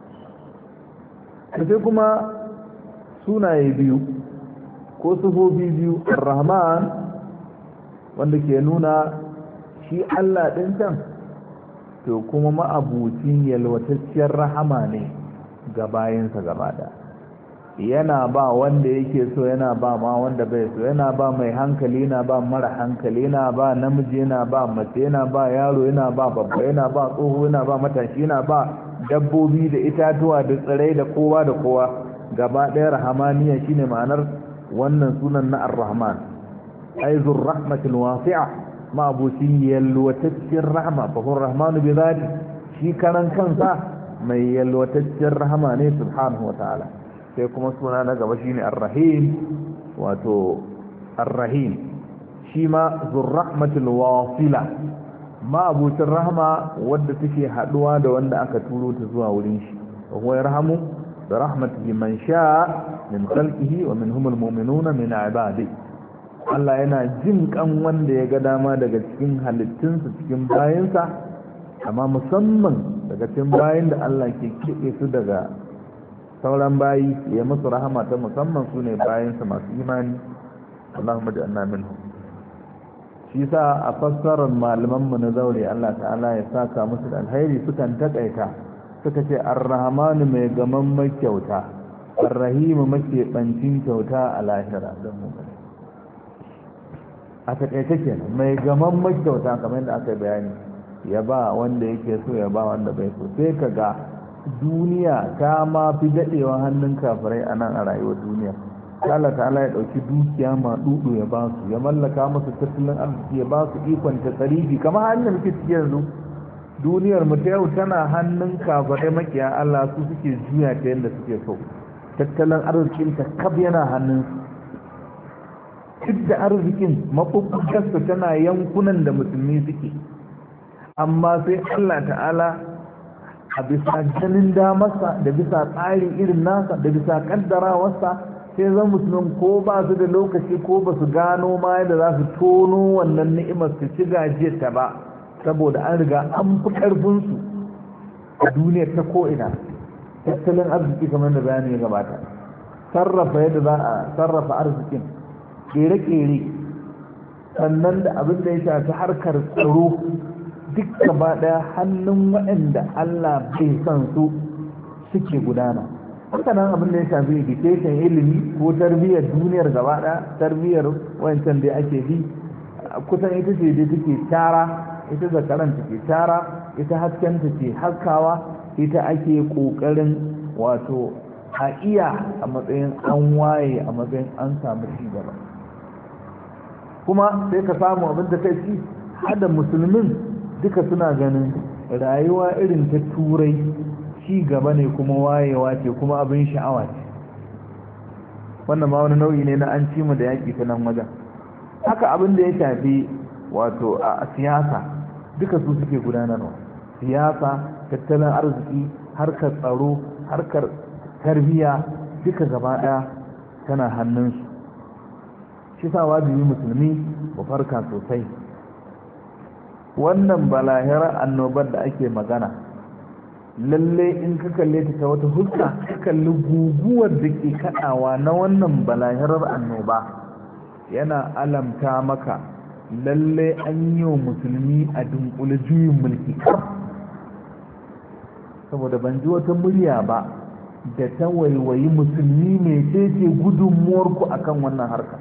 sai kuma sunaye biyu ko sifofi biyu, ar-rahman wanda ke nuna shi Allah din can to kuma ma'abucin yalwatacciyar rahama ne ga bayansa gaba da, yana ba wanda yake so, yana ba ma wanda bai so, yana ba mai hankali, yana ba mara hankali, yana ba namiji, yana ba mace, yana ba yaro, yana ba babba, yana ba tsoho, yana ba matashi, yana ba dabbobi da itatuwa da tsirai da kowa da kowa gaba ɗaya. Rahamaniya shine ma'anar wannan sunan na ar-rahman, aizur rahmatul wasi'a, ma'abucin yalwatacciyar rahama. fa huwa rahmanu bi dhati, shi karan kansa mai yalwatacciyar rahama ne subhanahu wa ta'ala. sai kuma suna na gaba shine ar-rahim, wato ar-rahim shi ma zur rahmatul wasila, ma'abucin rahama wadda take haduwa da wanda aka turo ta zuwa wurin shi. wa huwa yarhamu bi rahmatihi man sha'a min khalqihi wa minhumul mu'minuna min ibadihi. Allah yana jin kan wanda ya ga dama daga cikin halittunsa, cikin bayansa, amma musamman daga cikin bayin da Allah ke kiɓe su daga sauran bayi, ya musu rahama ta musamman su ne bayansa masu imani. Allahumma ja'alna minhum. shi sa a fassarar malamanmu na zaure, Allah ta'ala ya saka musu da alheri, sukan takaita suka ce ar-rahmanu mai gaman mai kyauta, ar-rahimu make bancin kyauta a lahira don mu. a takaice kenan mai gaman mai kyauta, kamar yadda aka bayani, ya ba wanda yake so, ya ba wanda bai so. sai ka ga duniya ta ma fi daɗewa hannun kafirai a nan a rayuwar duniya. Allah ta'ala ya ɗauki dukiya ma dudu ya ba su, ya mallaka musu tattalin arziki, ya ba su ikon ta tsarifi, kamar hannun muke ciki yanzu. Duniyar mu ta yau tana hannun kafirai makiya Allah, su suke juya ta yadda suke so. Tattalin arzikin ta kab yana hannun su. Duk da arzikin maɓuɓɓugarsa tana yankunan da musulmi suke, amma sai Allah ta'ala a bisa ganin damarsa da bisa tsari irin nasa da bisa kaddarawarsa, sai zan musulmin ko ba su da lokaci ko ba su gano ma yadda za su tono wannan ni'imar su ci gajiyarta ba, saboda an riga an fi ƙarfinsu a duniyar ta ko'ina. Tattalin arziki kamar da bayani ya gabata, sarrafa yadda za a sarrafa arzikin, kere-kere, sannan da abin da ya shafi harkar tsaro, duk gaba daya hannun waɗanda Allah bai san su suke gudana. haka nan abin da ya shafi education, ilimi ko tarbiyyar duniyar gaba daya, tarbiyyar wancan da ake bi, kusan ita ce da take tara, ita zakaran take tara, ita hasken take haskawa, ita ake kokarin wato a iya a matsayin an waye, a matsayin an samu ci gaba. kuma sai ka samu abin da kai ci hada musulmin duka suna ganin rayuwa irin ta turai ci gaba ne, kuma wayewa ce, kuma abin sha'awa ce. wannan ma wani nau'i ne na an ci mu da yaƙi ta nan wajen. haka abin da ya shafi wato a siyasa, duka su suke gudanarwa. siyasa, tattalin arziki, harkar tsaro, harkar tarbiyya, duka gaba ɗaya tana hannunsu. shi sa wajibi musulmi mu farka sosai. wannan balahirar annobar da ake magana, lalle in ka kalle ta ta wata hulka, ka kalli guguwar da ke kaɗawa na wannan balahirar annoba, yana alamta maka lalle an yi wa musulmi a dunkule juyin mulki saboda ban ji wata murya ba da ta waiwayi musulmi mai ce gudunmuwarku akan wannan harka.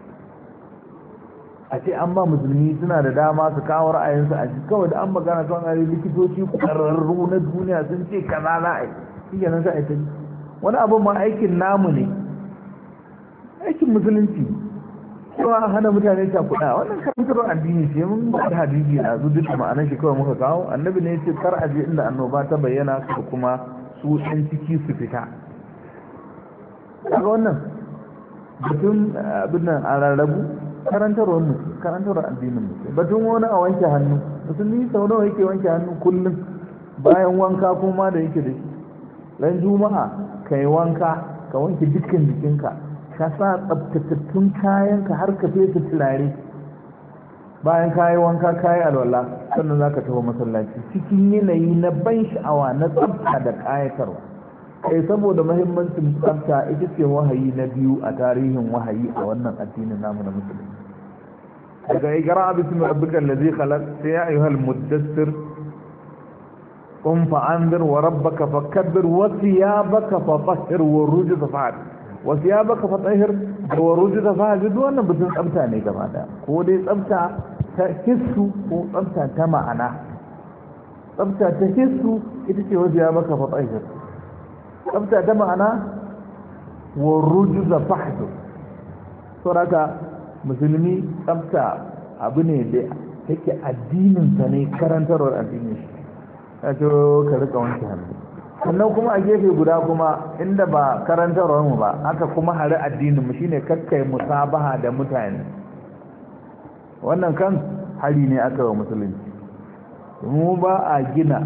A ce an ba musulmi suna da dama su kawo ra'ayinsu a shi kawai da an magana kan ayi likitoci ƙwararru na duniya sun ce kaza za a yi shi kenan za a yi wani abin ma aikin namu ne, aikin musulunci cewa an hana mutane cakuɗa wannan karantar addini ce mun ba da hadisi a zu duk ma'anar shi kawai muka kawo. Annabi ne ya ce kar a je inda annoba ta bayyana su kuma su ɗan ciki su fita. Kaga wannan batun abin nan a rarrabu karantarwar mutum karantarwar addinin mutum batun wani a wanke hannu musulmi sau nawa yake wanke hannu kullum bayan wanka kuma da yake da shi ran juma'a ka yi wanka ka wanke dukkan jikinka ka sa tsabtatattun kayanka har ka fesa turare bayan ka yi wanka ka yi alwala sannan za ka tafi masallaci cikin yanayi na ban sha'awa na tsabta da ƙayatarwa. Kai saboda mahimmancin tsabta ita ce wahayi na biyu a tarihin wahayi a wannan addinin namu na musulmi. Daga ikra bismi rabbikal ladzi khalaq sai ya ayyuhal muddassir qum fa'anzir wa rabbaka fakabbir wa thiyabaka fatahhir wa rujza fa'al wa thiyabaka fatahhir wa rujza fa'al duk wannan bisin tsabta ne gaba da ko dai tsabta ta hissu ko tsabta ta ma'ana. Tsabta ta hissu ita ce wa thiyabaka fatahhir, tsabta ta ma'ana wa rujuza fahdu. saboda musulmi tsabta abu ne da yake addinin sa ne karantarwar addinin shi ka ce ka rika wanke hannu sannan kuma a gefe guda kuma inda ba karantarwar mu ba haka kuma hari addinin mu shine kakkai musabaha da mutane. wannan kan hari ne aka wa musulunci. mu ba a gina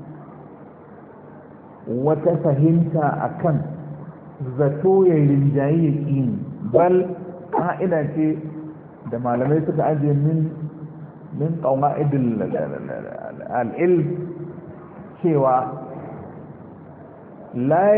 wata fahimta akan zato ya rinjayi ya ƙini bal ƙa'ida ce da malamai suka ajiye min min ƙauna'idul al'il cewa la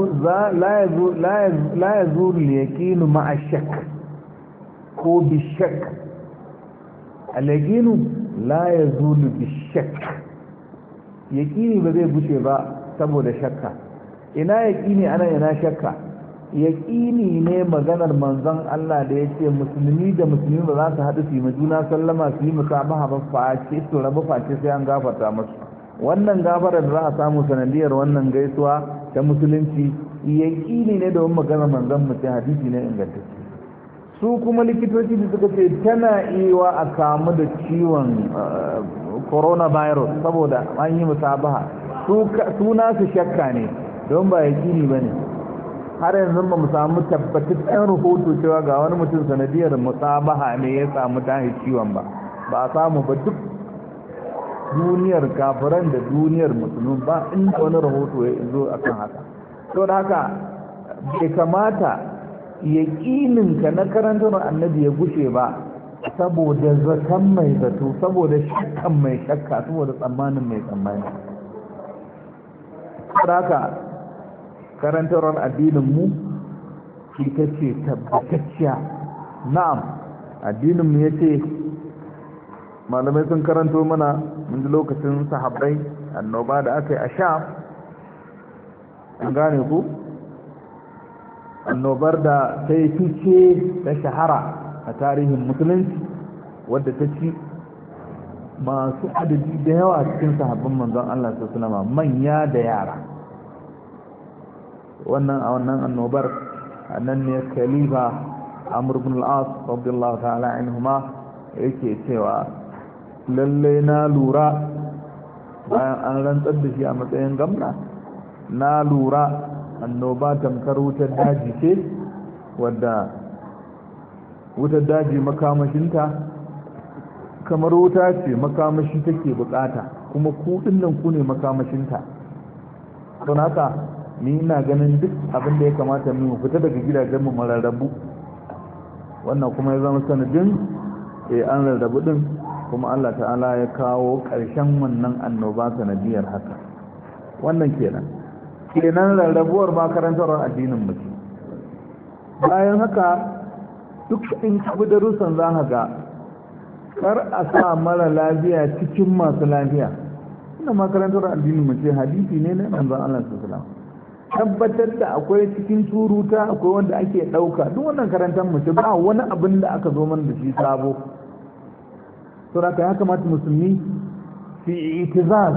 ya zuru yaƙinu ma'a shak ko bi shak al-yaƙinu la ya zuru bi shak yaƙini ba zai bushe ba saboda shakka. ina yaƙini ana ina shakka? yaƙini ne maganar manzon Allah da ya ce musulmi da musulmi ba za su haɗu su yi juna sallama su yi musabaha ba face su rabu face sai an gafarta musu. wannan gafarar da za a samu sanadiyar wannan gaisuwa ta musulunci yaƙini ne da wani maganar manzon mutum hadisi ne ingantacce. su kuma likitoci da suka ce tana iya a kamu da ciwon coronavirus saboda an yi musabaha suna su shakka ne don ba yaƙini ba ne. har yanzu ba mu samu tabbataccen rahoto cewa ga wani mutum sanadiyar musabaha ne ya samu tahi ciwon ba ba a samu ba. duk duniyar kafiran da duniyar musulun ba inda wani rahoto ya zo akan haka. to da haka bai kamata yaƙininka na karantar annabi ya gushe ba saboda zaton mai zato saboda shakkan mai shakka saboda tsammanin mai tsammani. haka karantarwar addininmu ita ce tabbatacciya. na'am addininmu ya ce malamai sun karanto mana mun ji lokacin sahabbai annoba da aka yi a sha an gane ku annobar da ta yi fice ta shahara a tarihin musulunci wadda ta ci masu adadi da yawa cikin sahabban manzon Allah sallallahu alaihi wasallam manya da yara. wannan a wannan annobar nan ne khalifa Amr ibn al-As radiyallahu ta'ala anhuma yake cewa lalle na lura bayan an rantsar da shi a matsayin gwamna na lura annoba tamkar wutar daji ce wadda wutar daji makamashinta kamar wuta ce makamashi take bukata kuma ku dinnan ku ne makamashinta. don haka ni ina ganin duk abin da ya kamata mu fita daga gidajen mu mararrabu. wannan kuma ya zama sanadin eh an rarrabu din kuma Allah ta'ala ya kawo ƙarshen wannan annoba sanadiyar haka. wannan kenan kenan rarrabuwar makarantar addinin mu. bayan haka duk in ka bi darussan za ka ga kar a sa mara lafiya cikin masu lafiya. Ina makarantar addini mu ce hadisi ne na manzon Allah sallallahu alaihi wasallam, tabbatar da akwai cikin turuta akwai wanda ake ɗauka, duk wannan karantar mu ce ba wani abin da aka zo mana da shi sabo. to da ya kamata musulmi fi itizaz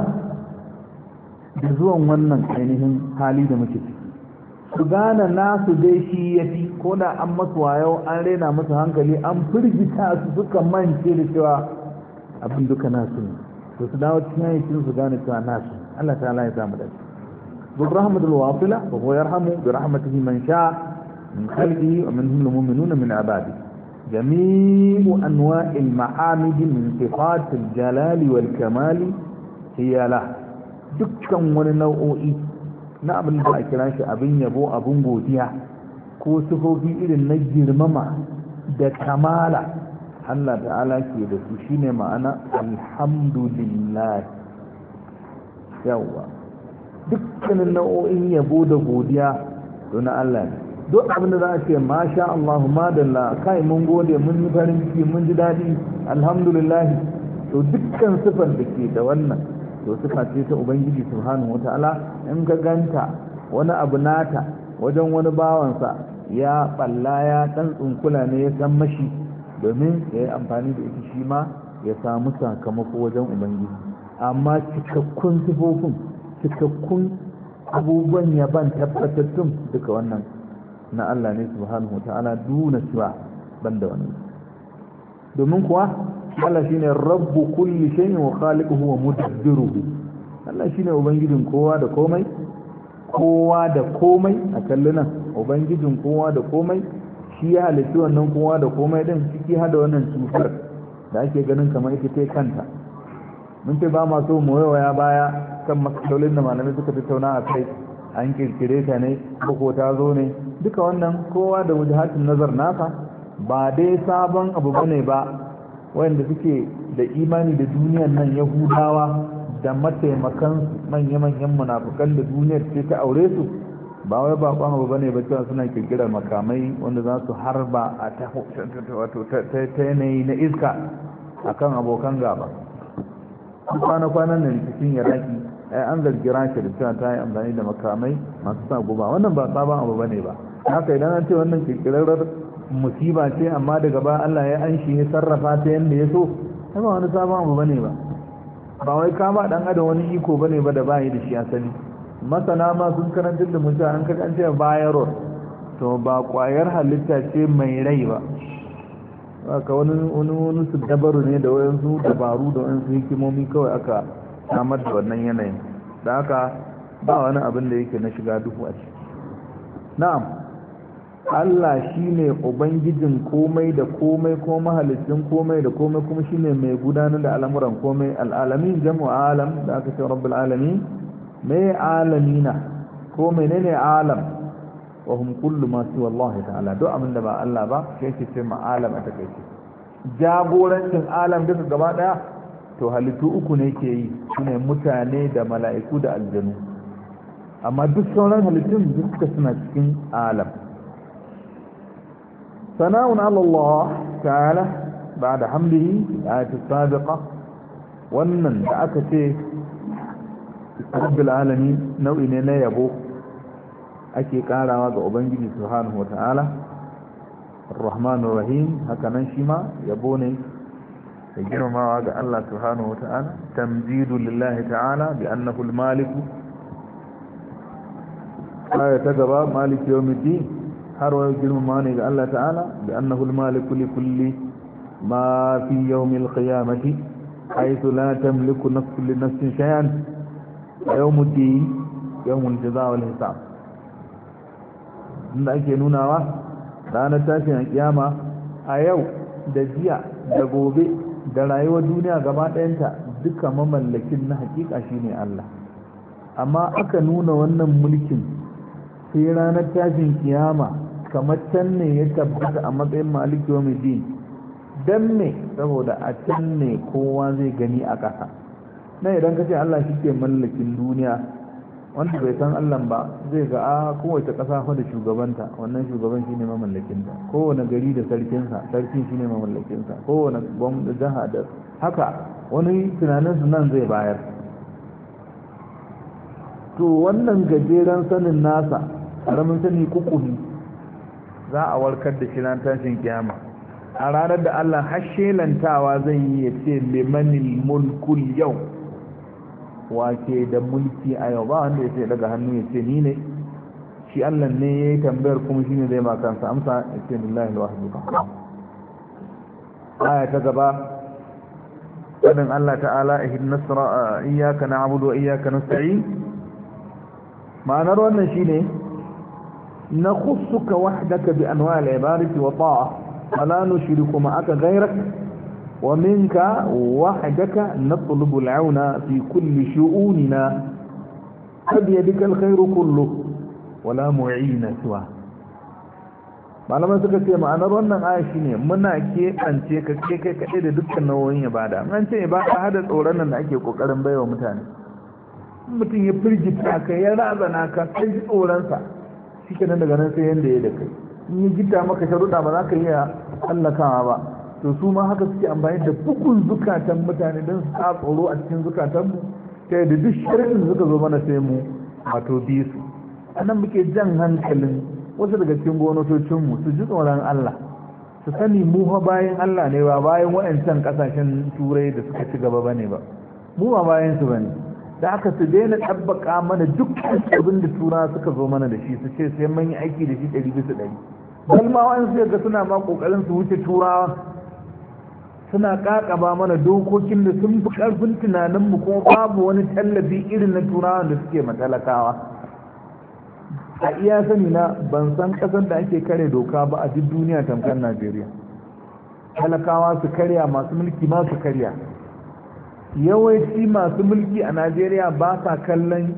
da zuwan wannan ainihin hali da muke ciki, su gane nasu dai shi ya fi, ko da an masu wayo an rena masu hankali an firgita su suka mance da cewa abin duka nasu ne, to su dawo cikin yankin su gane cewa nasu. Allah ta'ala ya samu dace. ذو الرحمة الواصلة وهو يرحم برحمته من شاء من خلقه ومنهم المؤمنون من عباده. جميع أنواع المحامد من صفات الجلال والكمال هي له. dukkan wani nau'o'i na abin da a kira shi abin yabo abin godiya ko sifofi irin na girmama da kamala Allah ta'ala ke da su, shine ma'ana alhamdulillah. yawwa dukkanin nau'o'in yabo da godiya to na Allah ne. duk abin da za a ce masha Allah madalla kai mun gode mun yi farin ciki mun ji daɗi alhamdulillah, to dukkan sifar da ke da wannan to sifa ce ta ubangiji subhanahu wataala. in ka ganta wani abu nata wajen wani bawansa ya balla ya dan tsunkula ne ya san mashi domin ya yi amfani da ita shi ma ya samu sakamako wajen ubangiji. amma cikakkun sifofin cikakkun abubuwan yaban tabbatattun duka wannan na Allah ne subhanahu wataala duna siwa banda wannan. domin kuwa Allah shine rabbu kulli shay'in wa khaliquhu wa mudabbiruhu. Allah shine ubangijin kowa da komai, kowa da komai a kallon ubangijin kowa da komai, shi ya halitta wannan kowa da komai din, ciki hada wannan cutar da ake ganin kamar ita ce kanta. mun ce ba ma so mu waya baya kan matsalolin da malamai suka tattauna a kai, an kirkire ta ne ko ta zo ne, duka wannan kowa da wujahatin nazar nasa, ba dai sabon abu bane ba. wanda suke da imani da duniyan nan yahudawa da mataimakan manya-manyan munafukan da duniyar ce ta aure su, ba wai ba kwan abu bane ba cewa suna kirkirar makamai wanda za su harba a ta yanayi na iska akan abokan gaba. kwana-kwanan nan cikin iraki ai an zargi rasha da cewa ta yi amfani da makamai masu sa guba. wannan ba sabon abu bane ba. haka idan an ce wannan kirkirar musiba ce amma daga ba Allah ya anshi ya sarrafa ta yanda ya so, ba wani sabon abu bane ba. ba wai ka ba dan adam wani iko bane ba da bai da shi asali. masana ma sun karantar da mutane an kaga an ce virus to ba kwayar halitta ce mai rai ba, haka wani wani wani su dabaru ne da wayansu dabaru da wayansu hikimomi kawai aka samar da wannan yanayin. da haka ba wani abin da yake na shiga duhu a ciki. na'am, Allah shine ubangijin komai da komai ko mahalicin komai da komai, kuma shine mai gudanar da al'amuran komai. al'alamin jam'u alam da aka ce rabbul alamin. mai alamina ko menene alam? wa hum kullu ma siwa Allah ta'ala, duk abin da ba Allah ba shi yake ce ma alam a takaice. jagorancin alam duka gaba daya to halittu uku ne ke yi, shine mutane da mala'iku da aljanu, amma duk sauran halittun duka suna cikin alam. ثناء على الله تعالى بعد حمده في الآية السابقة. wannan da aka ce rabbil alamin nau'i ne na yabo ake karawa ga ubangiji subhanahu wata'ala. ar-rahmanur rahim haka nan shi ma yabo ne da girmamawa ga Allah subhanahu wata'ala. tamjidu lillahi ta'ala bi annahu al-malik. aya ta gaba malik yawmiddin har wa girmama ne ga Allah ta'ala da annahu al-maliku li kulli ma fi yawm al-qiyamati haythu la tamliku nafsun li nafsin shay'an yawmuddin yawmul jazaa wal hisab. inda ake nunawa ranar tashin kiyama a yau da jiya da gobe da rayuwar duniya gaba ɗayanta duka mamallakin na hakika shine Allah, amma aka nuna wannan mulkin sai ranar tashin kiyama kamar can ne ya tabbata a matsayin maliki wa din. dan ne saboda a can ne kowa zai gani a ƙasa. na idan ka ce Allah shi ke mallakin duniya wanda bai san Allah ba zai ga a kowace ƙasa fa da shugabanta, wannan shugaban shine mamallakinta, kowane gari da sarkinsa, sarkin shine mamallakinsa, kowane gwamnati jaha da haka wani tunanin su nan zai bayar. to wannan gajeren sanin nasa karamin sani kukuni za a warkar da shi ran tashin kiyama a ranar da Allah hashelantawa zai yi ya ce limanil mulkul yau, wace da mulki a yau, ba wanda ya ce daga hannu ya ce ni ne, shi Allah ne ya yi tambayar kuma shi ne zai makansa amsa ya ce lillahi alwahdu aya ta gaba fadin Allah ta'ala ihdinas sirata iyyaka na'budu wa iyyaka nasta'in. ma'anar wannan shine nakhussuka wahdaka bi anwa'il ibadati wa ta'a wala nushriku ma'aka ghayrak wa minka wahdaka natlubu al'auna fi kulli shu'unina qad yadika alkhayru kullu wala mu'ina siwa. malaman suka ce ma'anar wannan aya shine muna keɓance ka ke kai kaɗai da dukkan nau'o'in ibada. an ce ibada hada tsoron nan da ake kokarin baiwa mutane, mutum ya firgita ka ya razana ka kai tsoronsa shi kenan daga nan sai yanda ya da kai, in yi gita maka sharuɗa ba za ka iya hallakawa ba. to su ma haka suke amfani da bukun zukatan mutane don su sa tsoro a cikin zukatanmu ta yadda duk sharuɗin suka zo mana sai mu wato bi su. a nan muke jan hankalin wasu daga cikin gwamnatocinmu su ji tsoron Allah, su sani mu fa bayan Allah ne ba bayan waɗancan ƙasashen turai da suka ci gaba bane ba, mu ba bayan su bane. da aka su daina tabbaka mana dukkan abin da tura suka zo mana da shi, su ce sai mun yi aiki da shi ɗari bisa ɗari. balma wani su ga suna ma ƙoƙarin su wuce turawa, suna ƙaƙaba mana dokokin da sun fi ƙarfin tunaninmu kuma babu wani tallafi irin na turawan da suke matalakawa. a iya sani na ban san ƙasar da ake kare doka ba a duk duniya tamkar Najeriya. talakawa su karya, masu mulki ma su karya. yawanci masu mulki a Najeriya ba sa kallon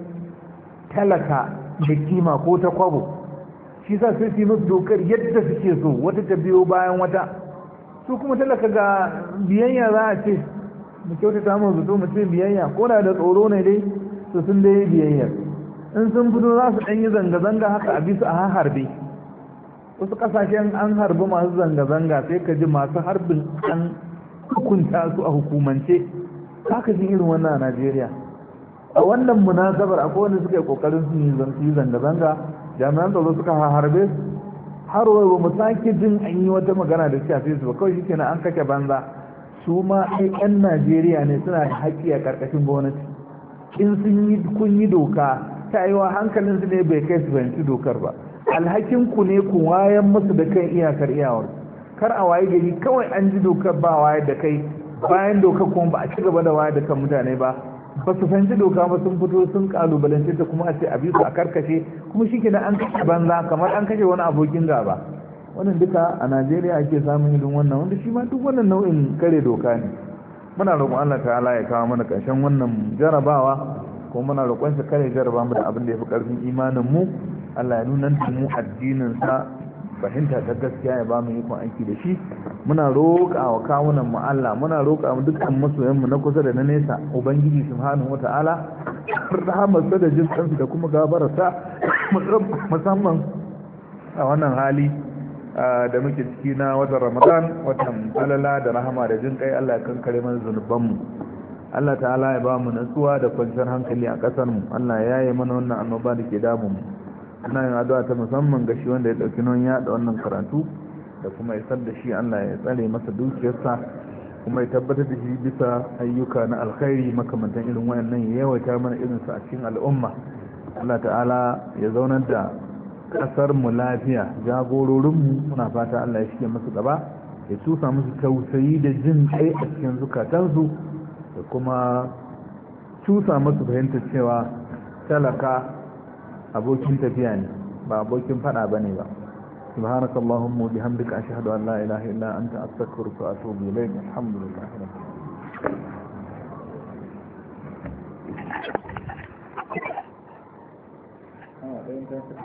talaka da kima ko ta kwabo, shi sa sai su yi musu dokar yadda suke so, wata ta biyo bayan wata. su kuma talaka ga biyayya za a ce mu kyautata mu zuto mu ce biyayya, ko da da tsoro ne dai su sun dai biyayya. in sun fito za su ɗan yi zanga-zanga haka a bisu a harbe. wasu ƙasashen an harbi masu zanga-zanga sai ka ji masu harbin an hukunta su a hukumance. haka jin irin wannan a Najeriya. a wannan munasabar akwai wanda suka yi kokarin su yi zanga-zanga, jami'an tsaro suka harbe su, har wai ba mu sake jin an yi wata magana da shafe su ba, kawai shike na an kashe banza. su ma ai yan Najeriya ne, suna da haƙƙi a ƙarƙashin gwamnati. in sun yi kun yi doka ta yi wa hankalin su ne bai kai su fahimci dokar ba, alhakin ku ne ku wayan musu da kan iyakar iyawar. kar a waye gari kawai an ji dokar ba wayar da kai, bayan doka kuma ba a ci gaba da wayar da kan mutane ba, ba su fahimci doka ba sun fito sun kalubalance ta kuma a ce a bisu a karkashe, kuma shi kenan an kashe banza kamar an kashe wani abokin gaba. wannan duka a Najeriya ake samun irin wannan, wanda shi ma duk wannan nau'in kare doka ne. muna roƙon Allah ta'ala ya kawo mana ƙarshen wannan jarabawa, kuma muna roƙon sa kare jaraba mu da abin da ya fi ƙarfin imanin mu. Allah ya nuna mu addinin sa fahimta ta gaskiya ya ba mu ikon aiki da shi. muna roƙa wa kawunan mu Allah, muna roƙa mu dukkan masoyan mu na kusa da na nesa, ubangiji subhanahu wata'ala rahamarsa da jin kansu da kuma gabararsa, musamman a wannan hali da muke ciki na watan Ramadan, watan falala da rahama da jin kai. Allah ya kankare mana zunuban mu, Allah ta'ala ya ba mu natsuwa da kwanciyar hankali a ƙasar mu, Allah ya yaye mana wannan annoba da ke damun mu. ina yin addu'a ta musamman ga shi wanda ya dauki nan ya da wannan karatu da kuma isar da shi. Allah ya tsare masa dukiyarsa kuma ya tabbatar da shi bisa ayyuka na alkhairi makamantan irin wayannan, ya yawaita mana irin su a cikin al'umma. Allah ta'ala ya zaunar da kasar mu lafiya, jagororin mu muna fata Allah ya shige musu gaba, ya tusa musu tausayi da jin kai a cikin zukatansu, da kuma tusa musu fahimtar cewa talaka abokin tafiya ne ba abokin fada bane ba. subhanakallahumma wa bihamdika ashhadu an la ilaha illa anta astaghfiruka wa atubu ilayk. alhamdulillah.